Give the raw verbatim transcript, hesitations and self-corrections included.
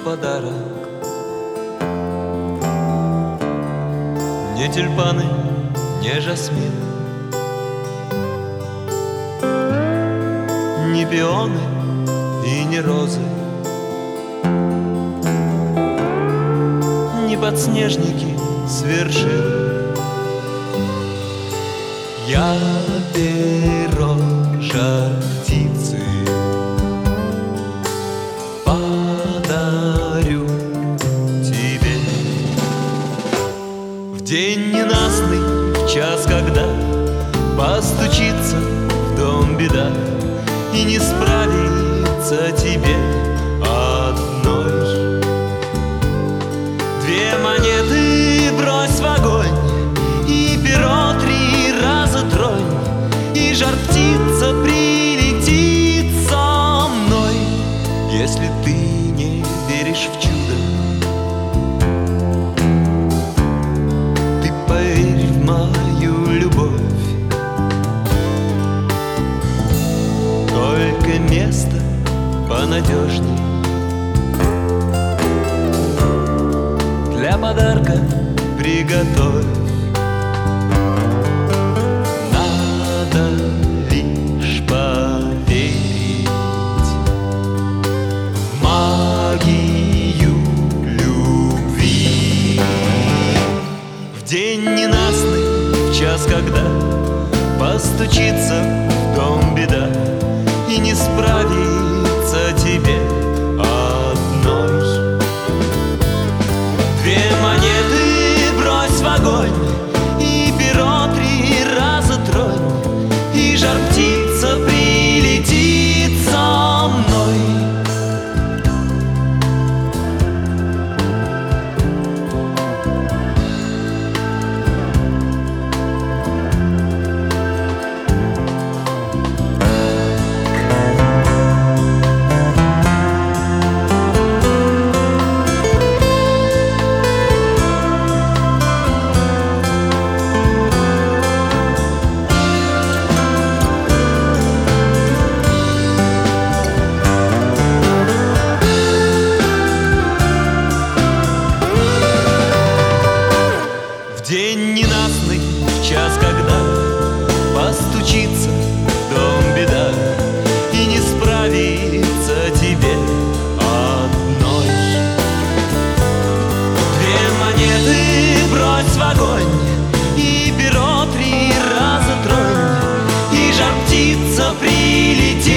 подарок. Не тюльпаны, не жасмин, не пионы и не розы, не подснежники с вершин. Я перо жар птицы подарю тебе в день ненастный, в час, когда постучится в дом беда и не справится тебе одной. Две монеты брось в огонь и перо три раза тронь, и жар птица прилетит со мной. Если ты не веришь в чудо, ты поверь в мою любовь. Только место понадежней для подарка приготовь. Надо лишь поверить в магию любви. В день ненастный, в час, когда постучится в дом беда и не справится тебе одной. Две монеты брось в огонь и перо три раза тронь, и жар птица прилетит со мной. День ненастный, в час, когда постучится в дом беда и не справится тебе одной. Две монеты брось в огонь и перо три раза тронь, и жар птица прилетит